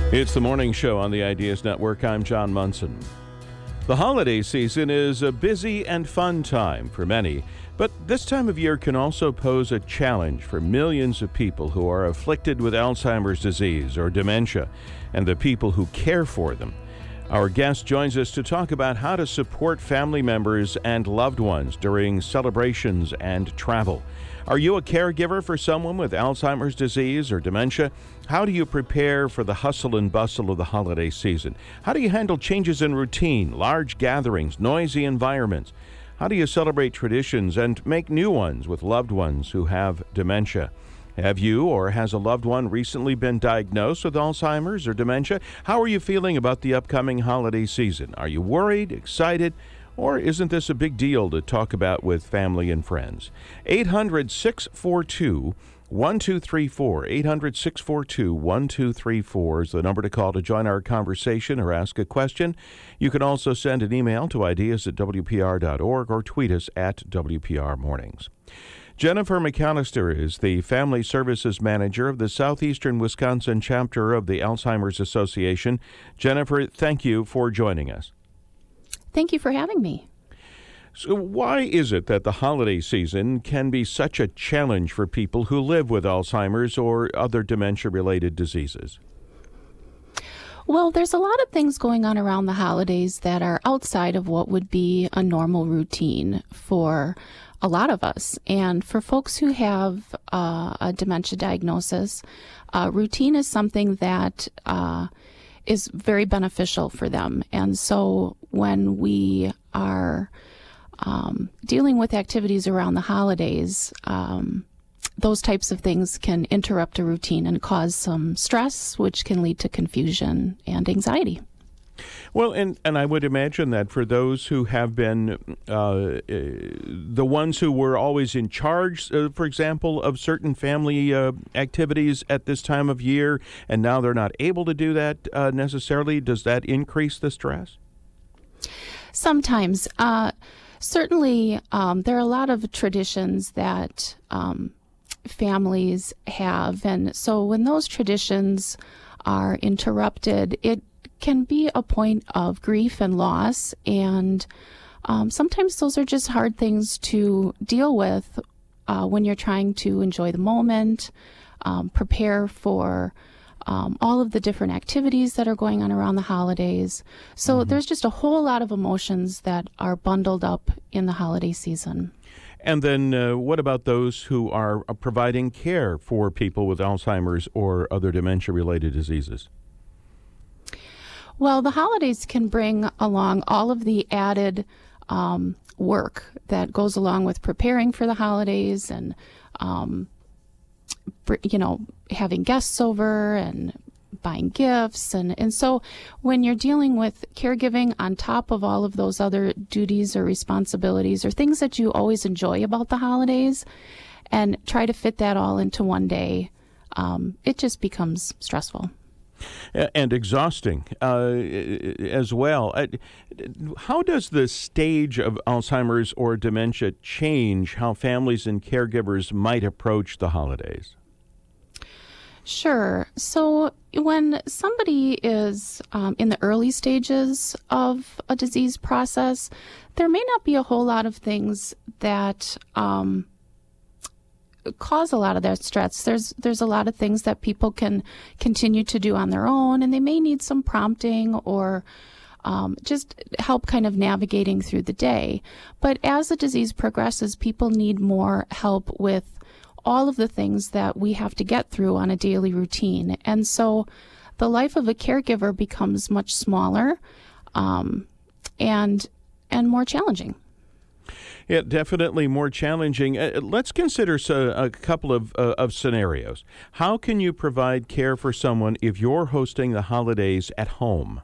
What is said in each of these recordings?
It's the morning show on the Ideas Network. I'm John Munson. The holiday season is a busy and fun time for many, but this time of year can also pose a challenge for millions of people who are afflicted with Alzheimer's disease or dementia and the people who care for them. Our guest joins us to talk about how to support family members and loved ones during celebrations and travel. Are you a caregiver for someone with Alzheimer's disease or dementia? How do you prepare for the hustle and bustle of the holiday season? How do you handle changes in routine, large gatherings, noisy environments? How do you celebrate traditions and make new ones with loved ones who have dementia? Have you or has a loved one recently been diagnosed with Alzheimer's or dementia? How are you feeling about the upcoming holiday season? Are you worried, excited, or isn't this a big deal to talk about with family and friends? 800-642-1234. 800-642-1234 is the number to call to join our conversation or ask a question. You can also send an email to ideas@wpr.org or tweet us at WPR Mornings. Jennifer McAllister is the Family Services Manager of the Southeastern Wisconsin chapter of the Alzheimer's Association. Jennifer, thank you for joining us. Thank you for having me. So why is it that the holiday season can be such a challenge for people who live with Alzheimer's or other dementia-related diseases? Well, there's a lot of things going on around the holidays that are outside of what would be a normal routine for a lot of us. And for folks who have a dementia diagnosis, routine is something that is very beneficial for them. And so when we are dealing with activities around the holidays, those types of things can interrupt a routine and cause some stress, which can lead to confusion and anxiety. Well, and I would imagine that for those who have been the ones who were always in charge, for example, of certain family activities at this time of year, and now they're not able to do that necessarily, does that increase the stress? Sometimes. Certainly, there are a lot of traditions that families have, and so when those traditions are interrupted, it can be a point of grief and loss, and sometimes those are just hard things to deal with when you're trying to enjoy the moment, prepare for all of the different activities that are going on around the holidays. So there's just a whole lot of emotions that are bundled up in the holiday season. And then what about those who are providing care for people with Alzheimer's or other dementia-related diseases? Well, the holidays can bring along all of the added work that goes along with preparing for the holidays and, having guests over and buying gifts. And so when you're dealing with caregiving on top of all of those other duties or responsibilities or things that you always enjoy about the holidays and try to fit that all into one day, it just becomes stressful. And exhausting as well. How does the stage of Alzheimer's or dementia change how families and caregivers might approach the holidays? Sure. So when somebody is in the early stages of a disease process, there may not be a whole lot of things that cause a lot of that stress. There's a lot of things that people can continue to do on their own, and they may need some prompting or just help kind of navigating through the day. But as the disease progresses, people need more help with all of the things that we have to get through on a daily routine. And so the life of a caregiver becomes much smaller and more challenging. Yeah, definitely more challenging. Let's consider a couple of scenarios. How can you provide care for someone if you're hosting the holidays at home?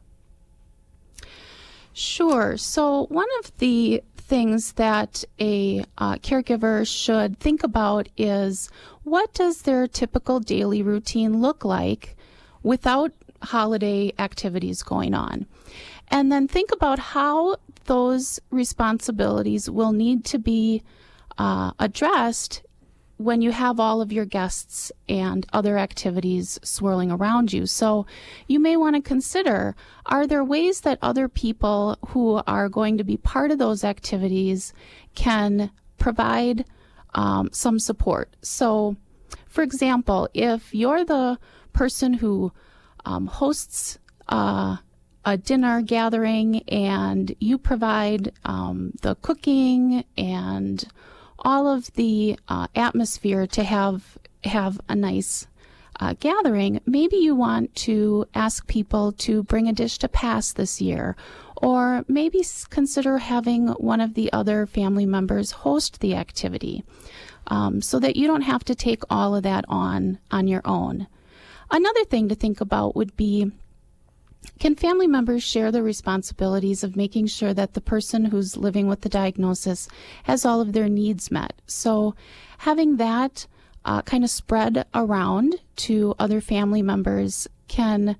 Sure. So one of the things that a caregiver should think about is, what does their typical daily routine look like without holiday activities going on? And then think about how those responsibilities will need to be addressed when you have all of your guests and other activities swirling around you. So you may want to consider, are there ways that other people who are going to be part of those activities can provide some support? So, for example, if you're the person who hosts a dinner gathering and you provide the cooking and all of the atmosphere to have a nice gathering, maybe you want to ask people to bring a dish to pass this year, or maybe consider having one of the other family members host the activity, so that you don't have to take all of that on your own. Another thing to think about would be, can family members share the responsibilities of making sure that the person who's living with the diagnosis has all of their needs met? So having that kind of spread around to other family members can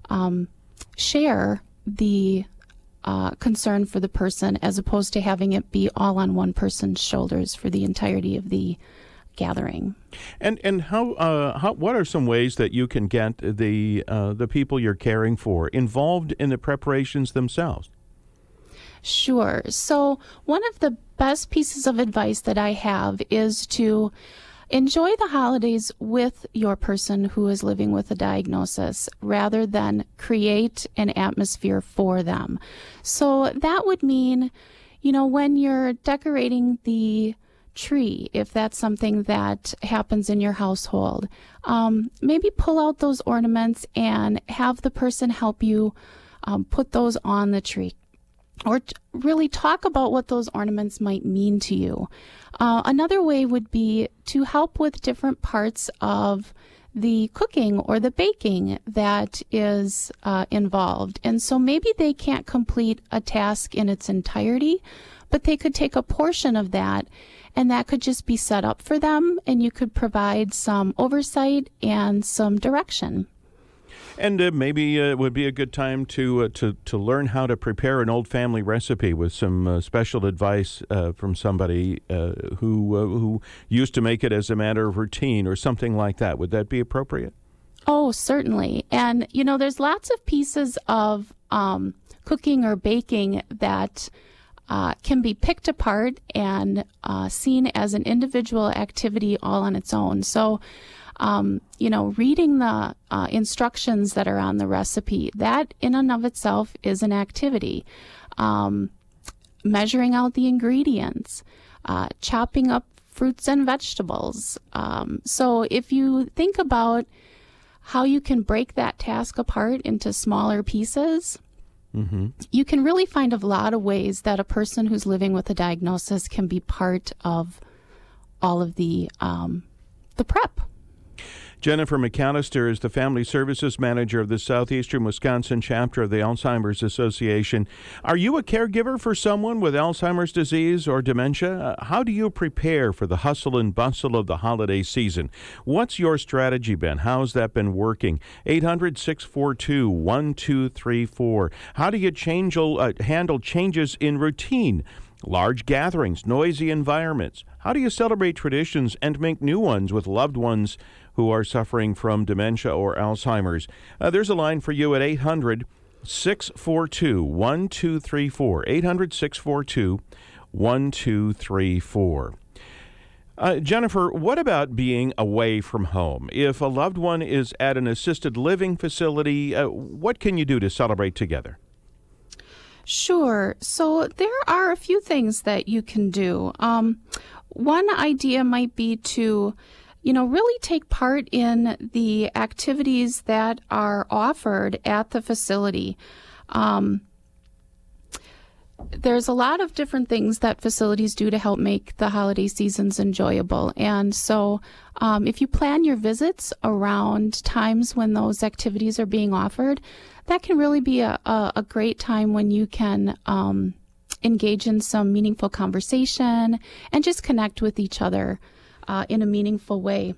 share the concern for the person, as opposed to having it be all on one person's shoulders for the entirety of the gathering. And how what are some ways that you can get the people you're caring for involved in the preparations themselves? Sure. So one of the best pieces of advice that I have is to enjoy the holidays with your person who is living with a diagnosis, rather than create an atmosphere for them. So that would mean, when you're decorating the tree, if that's something that happens in your household, maybe pull out those ornaments and have the person help you put those on the tree, or really talk about what those ornaments might mean to you. Another way would be to help with different parts of the cooking or the baking that is involved. And so maybe they can't complete a task in its entirety, but they could take a portion of that, and that could just be set up for them, and you could provide some oversight and some direction. And maybe it would be a good time to learn how to prepare an old family recipe with some special advice from somebody who used to make it as a matter of routine or something like that. Would that be appropriate? Oh, certainly. And, there's lots of pieces of cooking or baking that can be picked apart and seen as an individual activity all on its own. So, reading the instructions that are on the recipe, that in and of itself is an activity. Measuring out the ingredients, chopping up fruits and vegetables. So if you think about how you can break that task apart into smaller pieces, you can really find a lot of ways that a person who's living with a diagnosis can be part of all of the prep. Jennifer McAllister is the Family Services Manager of the Southeastern Wisconsin chapter of the Alzheimer's Association. Are you a caregiver for someone with Alzheimer's disease or dementia? How do you prepare for the hustle and bustle of the holiday season? What's your strategy been? How's that been working? 800-642-1234. How do you handle changes in routine? Large gatherings, noisy environments. How do you celebrate traditions and make new ones with loved ones who are suffering from dementia or Alzheimer's? There's a line for you at 800-642-1234. 800-642-1234. Jennifer, what about being away from home? If a loved one is at an assisted living facility, what can you do to celebrate together? Sure. So there are a few things that you can do. One idea might be to, really take part in the activities that are offered at the facility. There's a lot of different things that facilities do to help make the holiday seasons enjoyable. And so if you plan your visits around times when those activities are being offered, that can really be a great time when you can engage in some meaningful conversation and just connect with each other in a meaningful way.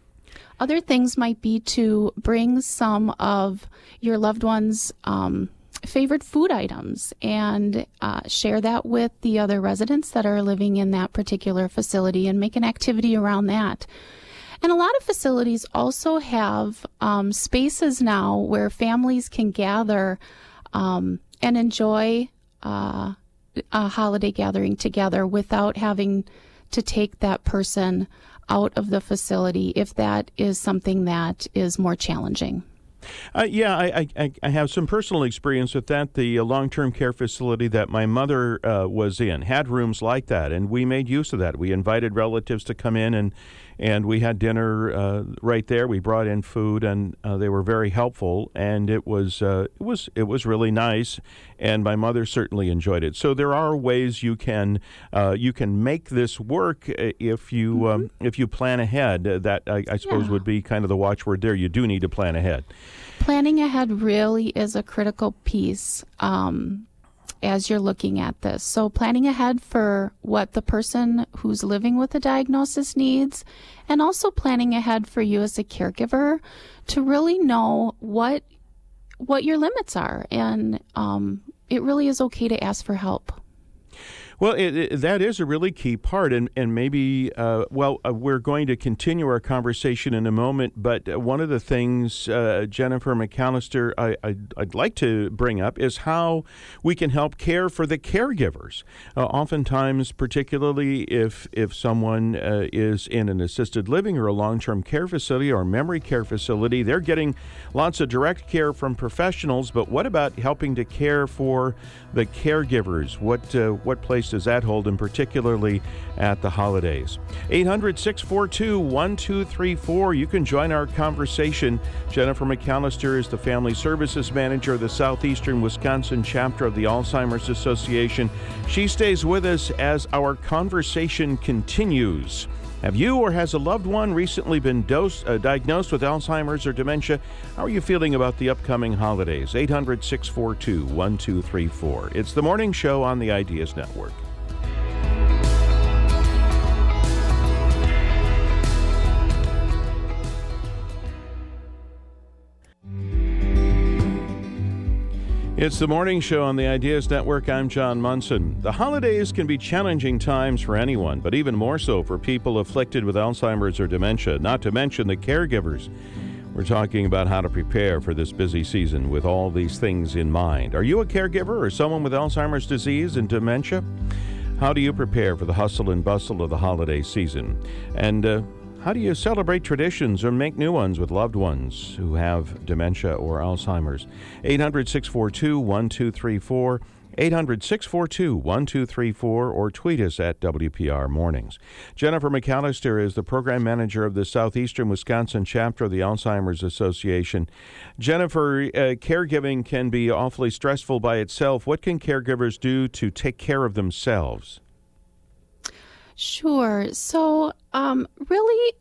Other things might be to bring some of your loved ones' favorite food items and share that with the other residents that are living in that particular facility and make an activity around that. And a lot of facilities also have spaces now where families can gather and enjoy a holiday gathering together without having to take that person out of the facility if that is something that is more challenging. I have some personal experience with that. The long-term care facility that my mother was in had rooms like that, and we made use of that. We invited relatives to come in, and we had dinner right there. We brought in food, and they were very helpful, and it was really nice. And my mother certainly enjoyed it. So there are ways you can make this work if you plan ahead. That I suppose would be kind of the watchword there. You do need to plan ahead. Planning ahead really is a critical piece as you're looking at this. So planning ahead for what the person who's living with the diagnosis needs, and also planning ahead for you as a caregiver to really know what your limits are. And it really is okay to ask for help. Well, that is a really key part, and maybe, we're going to continue our conversation in a moment, but one of the things, Jennifer McAllister, I'd like to bring up is how we can help care for the caregivers. Oftentimes, particularly if someone is in an assisted living or a long-term care facility or memory care facility, they're getting lots of direct care from professionals, but what about helping to care for the caregivers? What place does that hold, and particularly at the holidays? 800-642-1234. You can join our conversation. Jennifer McAllister is the Family Services Manager of the Southeastern Wisconsin chapter of the Alzheimer's Association. She stays with us as our conversation continues. Have you or has a loved one recently been diagnosed with Alzheimer's or dementia? How are you feeling about the upcoming holidays? 800-642-1234. It's the morning show on the Ideas Network. It's the morning show on the Ideas Network. I'm John Munson. The holidays can be challenging times for anyone, but even more so for people afflicted with Alzheimer's or dementia, not to mention the caregivers. We're talking about how to prepare for this busy season with all these things in mind. Are you a caregiver or someone with Alzheimer's disease and dementia? How do you prepare for the hustle and bustle of the holiday season? And how do you celebrate traditions or make new ones with loved ones who have dementia or Alzheimer's? 800-642-1234, 800-642-1234, or tweet us at WPR Mornings. Jennifer McAllister is the Program Manager of the Southeastern Wisconsin chapter of the Alzheimer's Association. Jennifer, caregiving can be awfully stressful by itself. What can caregivers do to take care of themselves? Sure. So really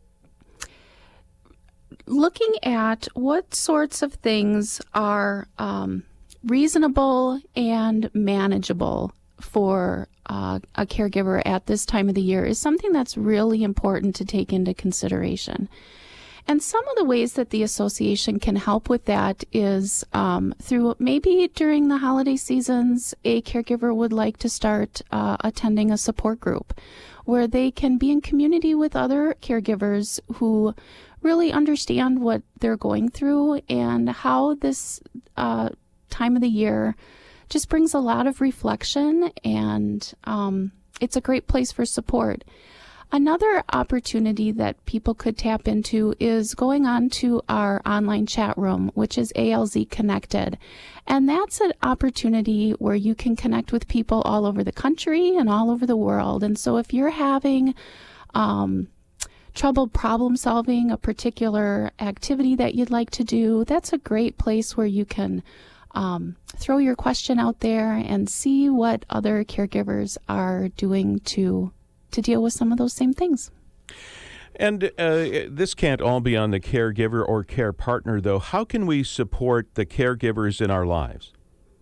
looking at what sorts of things are reasonable and manageable for a caregiver at this time of the year is something that's really important to take into consideration. And some of the ways that the association can help with that is through maybe during the holiday seasons, a caregiver would like to start attending a support group where they can be in community with other caregivers who really understand what they're going through and how this time of the year just brings a lot of reflection, and it's a great place for support. Another opportunity that people could tap into is going on to our online chat room, which is ALZ Connected. And that's an opportunity where you can connect with people all over the country and all over the world. And so if you're having trouble problem solving a particular activity that you'd like to do, that's a great place where you can throw your question out there and see what other caregivers are doing to deal with some of those same things. And this can't all be on the caregiver or care partner, though. How can we support the caregivers in our lives?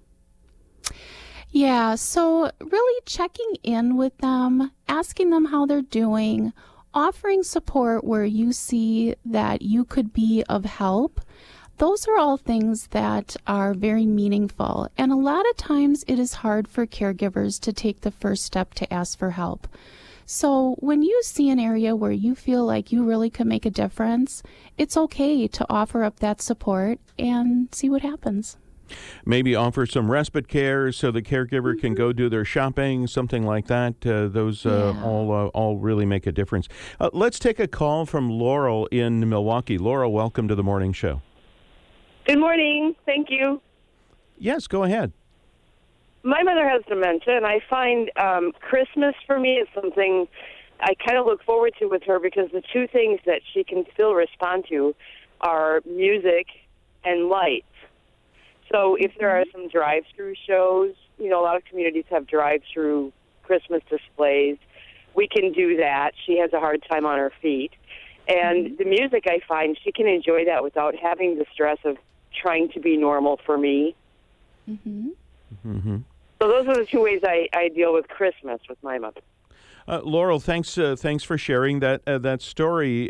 Yeah, so really checking in with them, asking them how they're doing, offering support where you see that you could be of help, those are all things that are very meaningful. And a lot of times it is hard for caregivers to take the first step to ask for help. So when you see an area where you feel like you really could make a difference, it's okay to offer up that support and see what happens. Maybe offer some respite care so the caregiver can go do their shopping, something like that. Those all really make a difference. Let's take a call from Laurel in Milwaukee. Laurel, welcome to the morning show. Good morning. Thank you. Yes, go ahead. My mother has dementia, and I find Christmas for me is something I kind of look forward to with her, because the two things that she can still respond to are music and lights. So if there are some drive-through shows, a lot of communities have drive-through Christmas displays. We can do that. She has a hard time on her feet. And the music, I find, she can enjoy that without having the stress of trying to be normal for me. Mm-hmm. Mm-hmm. So those are the two ways I deal with Christmas with my mother. Laurel, thanks for sharing that story.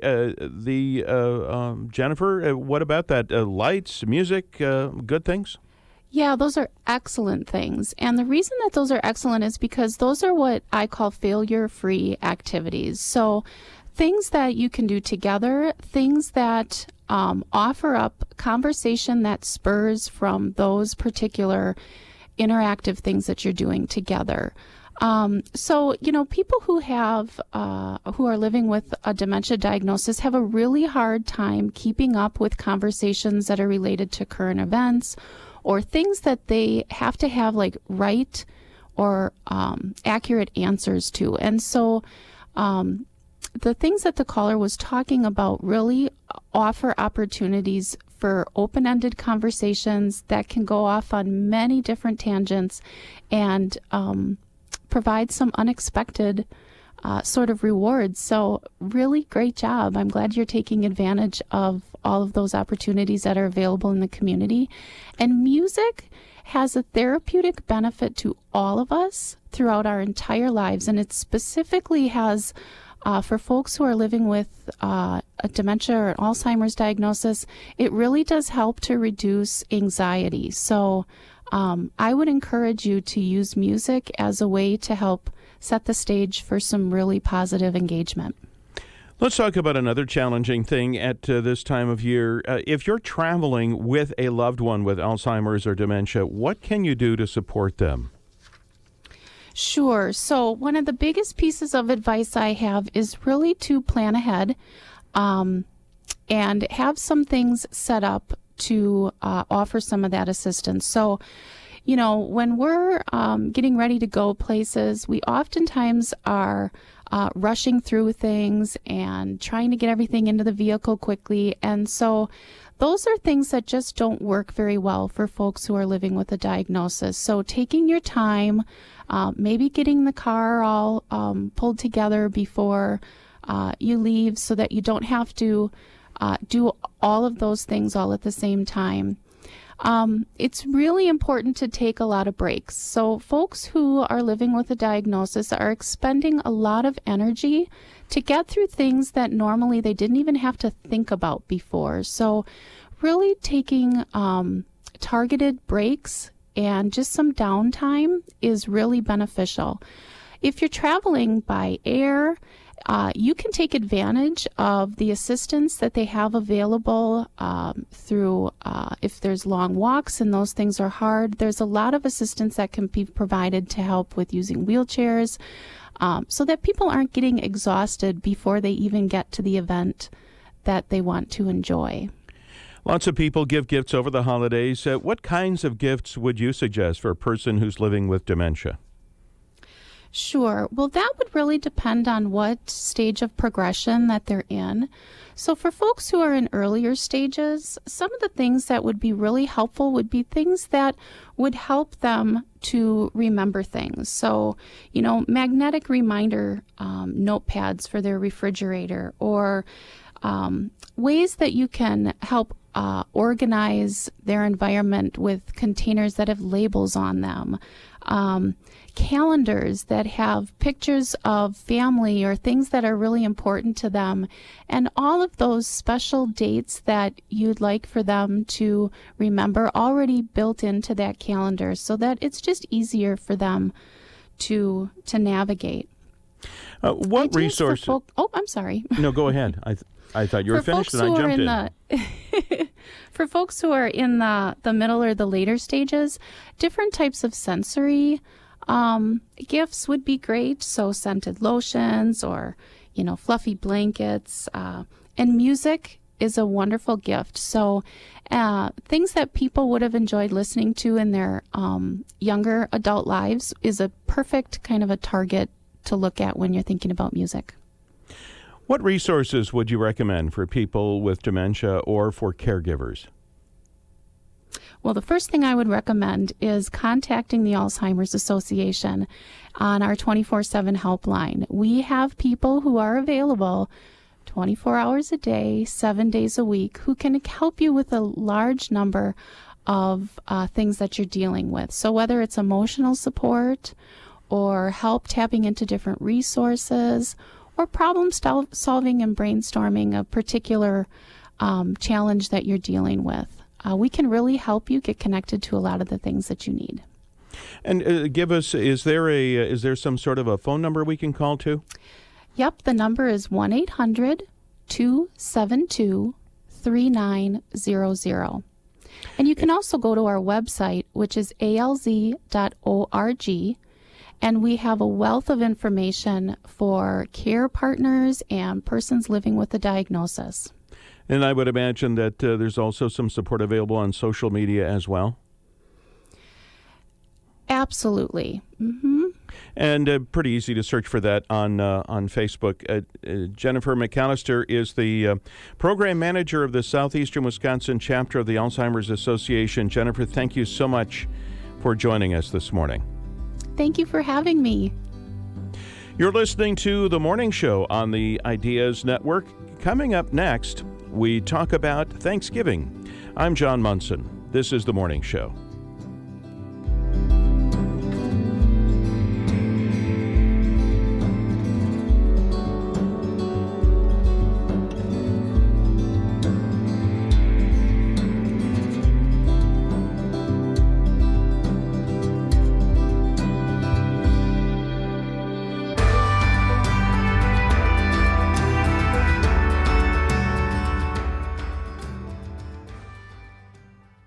Jennifer, what about that? Lights, music, good things? Yeah, those are excellent things. And the reason that those are excellent is because those are what I call failure-free activities. So things that you can do together, things that offer up conversation that spurs from those particular interactive things that you're doing together. So, people who are living with a dementia diagnosis have a really hard time keeping up with conversations that are related to current events or things that they have to have like right or accurate answers to. And so the things that the caller was talking about really offer opportunities for open-ended conversations that can go off on many different tangents and provide some unexpected sort of rewards. So really great job. I'm glad you're taking advantage of all of those opportunities that are available in the community. And music has a therapeutic benefit to all of us throughout our entire lives. And it specifically has, for folks who are living with a dementia or an Alzheimer's diagnosis, it really does help to reduce anxiety. So I would encourage you to use music as a way to help set the stage for some really positive engagement. Let's talk about another challenging thing at this time of year. If you're traveling with a loved one with Alzheimer's or dementia, what can you do to support them? Sure. So one of the biggest pieces of advice I have is really to plan ahead and have some things set up to offer some of that assistance. So, when we're getting ready to go places, we oftentimes are rushing through things and trying to get everything into the vehicle quickly. And so those are things that just don't work very well for folks who are living with a diagnosis. So taking your time, maybe getting the car all pulled together before you leave so that you don't have to do all of those things all at the same time. It's really important to take a lot of breaks. So folks who are living with a diagnosis are expending a lot of energy to get through things that normally they didn't even have to think about before. So really taking targeted breaks and just some downtime is really beneficial. If you're traveling by air, you can take advantage of the assistance that they have available through, if there's long walks and those things are hard, there's a lot of assistance that can be provided to help with using wheelchairs so that people aren't getting exhausted before they even get to the event that they want to enjoy. Lots of people give gifts over the holidays. What kinds of gifts would you suggest for a person who's living with dementia? Sure. Well, that would really depend on what stage of progression that they're in. So for folks who are in earlier stages, some of the things that would be really helpful would be things that would help them to remember things. So, magnetic reminder notepads for their refrigerator, or ways that you can help organize their environment with containers that have labels on them, calendars that have pictures of family or things that are really important to them, and all of those special dates that you'd like for them to remember already built into that calendar so that it's just easier for them to navigate. What resources? I'm sorry. No, go ahead. I thought you were finished and I jumped in. For folks who are in the middle or the later stages, different types of sensory gifts would be great. So scented lotions or, fluffy blankets. And music is a wonderful gift. So things that people would have enjoyed listening to in their younger adult lives is a perfect kind of a target to look at when you're thinking about music. What resources would you recommend for people with dementia or for caregivers? Well, the first thing I would recommend is contacting the Alzheimer's Association on our 24/7 helpline. We have people who are available 24 hours a day, 7 days a week, who can help you with a large number of things that you're dealing with. So whether it's emotional support or help tapping into different resources or problem solving and brainstorming a particular challenge that you're dealing with, we can really help you get connected to a lot of the things that you need. And give us, is there some sort of a phone number we can call to? Yep, the number is 1-800-272-3900. And you can also go to our website, which is alz.org, and we have a wealth of information for care partners and persons living with a diagnosis. And I would imagine that there's also some support available on social media as well? Absolutely. Mm-hmm. And pretty easy to search for that on Facebook. Jennifer McAllister is the program manager of the Southeastern Wisconsin chapter of the Alzheimer's Association. Jennifer, thank you so much for joining us this morning. Thank you for having me. You're listening to The Morning Show on the Ideas Network. Coming up next, we talk about Thanksgiving. I'm John Munson. This is The Morning Show.